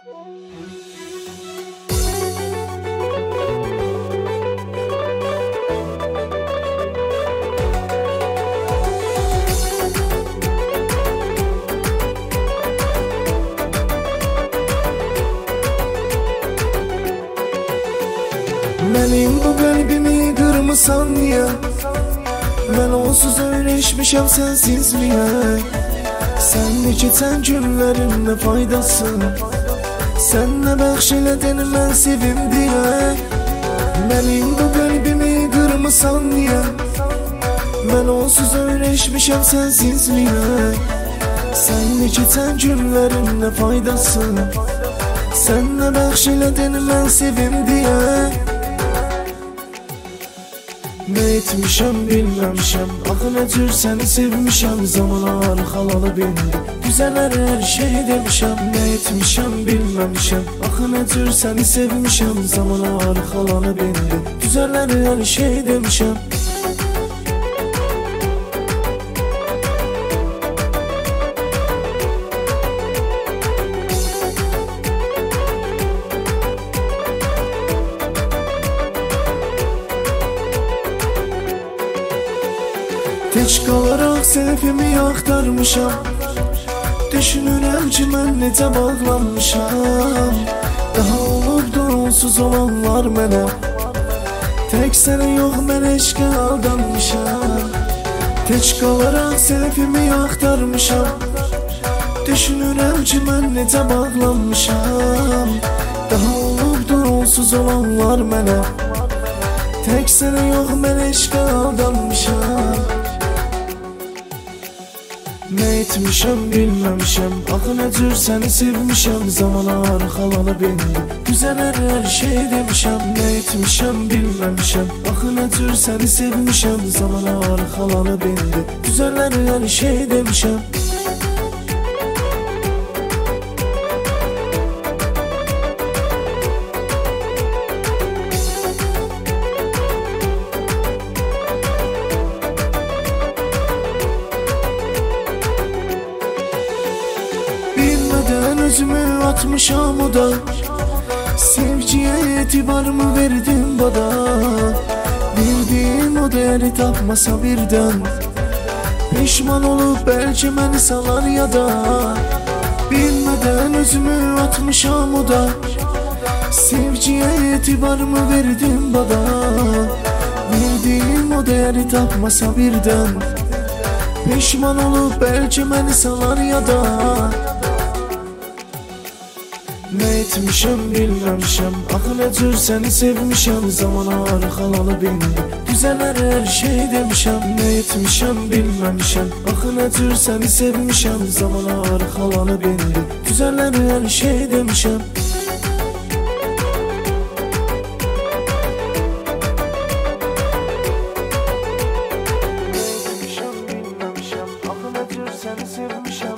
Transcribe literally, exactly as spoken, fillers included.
Benim bu kalbimi kırmısan niye? Ben onsuz öğreşmişim sensizliğe. Sen geçen günlerin ne faydası? Sen ne bəxşelədin mən sevim diye. Benim bu kalbimi kırmısan niye? Ben onsuz öğreşmişim sensizliğe. Sen geçen günlerin ne faydası? Sen ne bəxşelədin mən sevim diye. Ne etmişəm bilməmişəm, axı nə cür səni sevmişəm. Zamanar xalalı bindi, güzələr hər şey demişəm. Ne etmişəm bilməmişəm, axı nə cür səni sevmişəm. Zamanar xalalı bindi, güzələr hər şey demişəm. Tək qalaraq səhvimi axtarmışam. Düşünürəm ki mən necə bağlanmışam. Daha olubdu onsuz olanlar mənə. Tək sənə yox mən eşqə aldanmışam. Tək qalaraq səhvimi axtarmışam. Düşünürəm ki mən necə bağlanmışam. Daha olubdu onsuz olanlar mənə. Tək sənə yox mən eşqə aldanmışam. Ne etmişəm bilməmişəm, axı nə cür səni sevmişəm. Zamanar xalalı bindi, güzələr hər şey demişəm. Ne etmişəm bilməmişəm, axı nə cür səni sevmişəm. Zamanar xalalı bindi, güzələr hər şey demişəm. Özümü atmışam o da, sevgiye etibarımı verdim bana. Bildiğim o değeri tapmasa birden, pişman olup belki beni salar ya da. Bilmeden özümü atmışam o da, sevgiye etibarımı verdim bana. Bildiğim o değeri tapmasa birden, pişman olup belki beni salar ya da. Ne etmişəm bilməmişəm, axı nə cür səni sevmişəm. Zamanar xalalı bindi, güzələr hər şey demişəm. Ne etmişəm bilməmişəm, axı nə cür səni sevmişəm. Zamanar xalalı bindi, güzələr hər şey demişəm. Ne etmişəm bilməmişəm, axı nə cür səni sevmişəm.